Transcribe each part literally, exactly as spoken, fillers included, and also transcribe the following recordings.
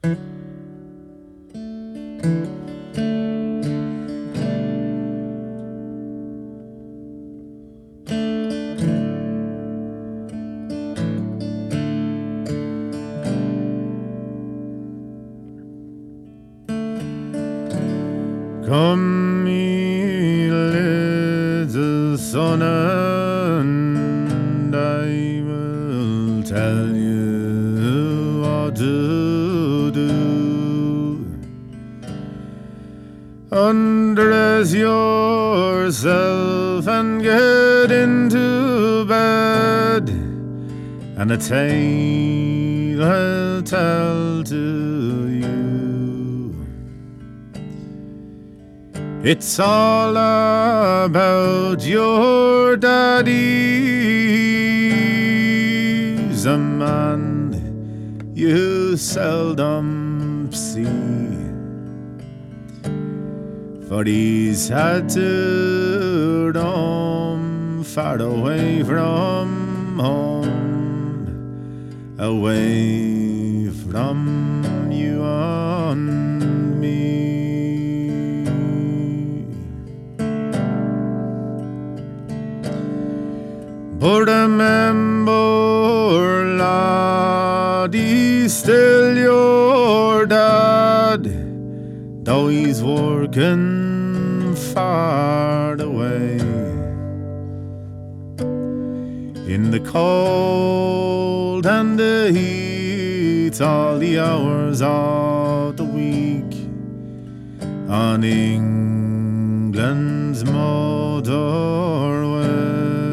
Come, ye little son, and I will tell you what to do. Undress yourself and get into bed, and a tale I'll tell to you. It's all about your daddy's a man you seldom see, for he's had to roam far away from home, away from you and me. But remember, lad, he's still your dad, though he's working far away. In the cold and the heat, all the hours of the week, on England's motorway.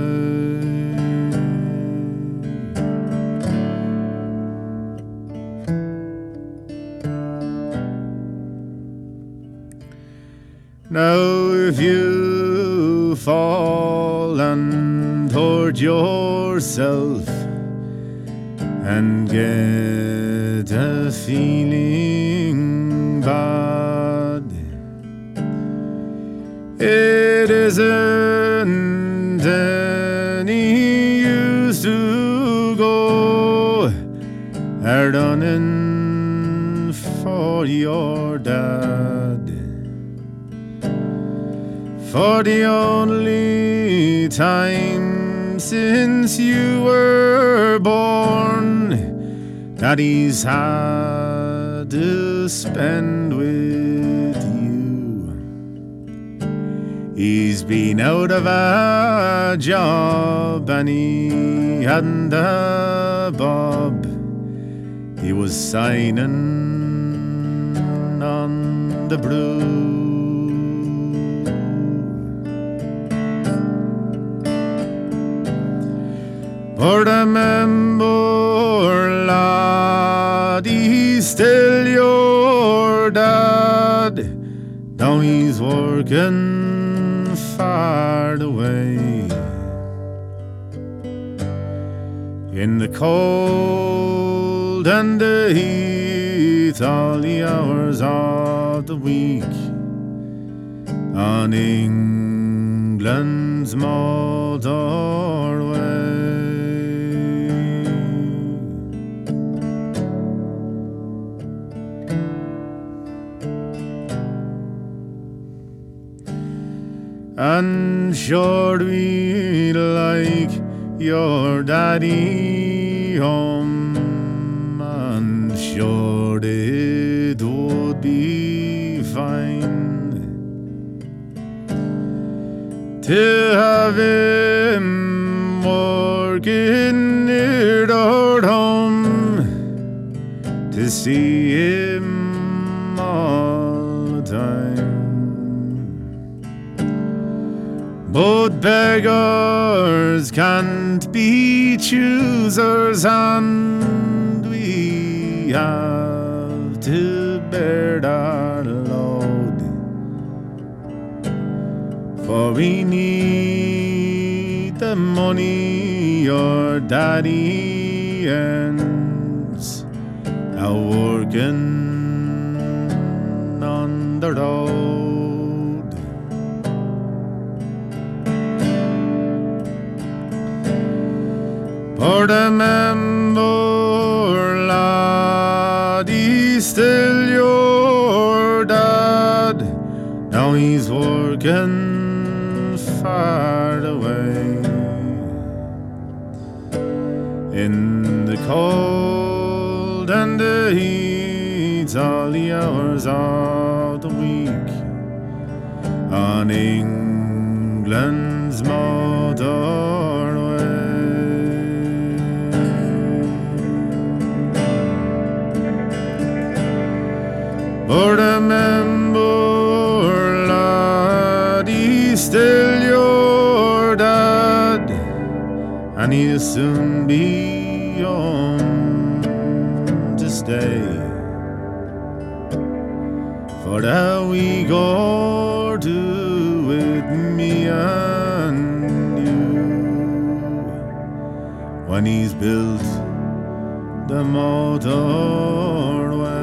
Now if you fall and hurt yourself and get a feeling bad, it isn't any use to go a running for your dad. For the only time since you were born that he's had to spend with you, he's been out of a job and he hadn't a bob. He was signing on the brew. But remember, lad, he's still your dad, though he's working far away. In the cold and the heat, all the hours of the week, on England's motorway. And sure we like your daddy home, and sure it would be fine to have him working near our home, to see him all the time. But beggars can't be choosers, and we have to bear our load, for we need the money your daddy earns, a working on the road. But remember, laddie, he's still your dad. Now he's working far away in the cold and the heat, all the hours of the week on England's motorway. But remember, lad, he's still your dad, and he'll soon be home to stay. For there we go to with me and you, when he's built the motorway.